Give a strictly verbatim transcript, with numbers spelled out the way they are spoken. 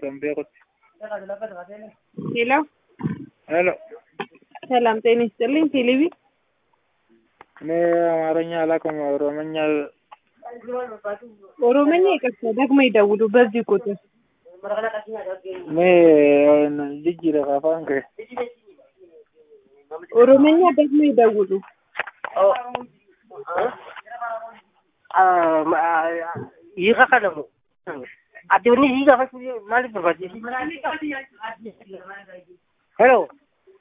kan beekut. Hello. Hello. ሰላም ጤና ይስጥልኝ። ቴሌቪ እኔ አማርኛ አላውቅም። ኦሮምኛ ኦሮምኛ ይቅርታ ደግሞ ይደውሉ በዚህ ቁጥር እኔ ልጅ ለፋፋን ከ ኦሮምኛ ደግሞ ይደውሉ። ይኸከለሙ አዲውኒ ይጋፋ ማለት ነው። ሄሎ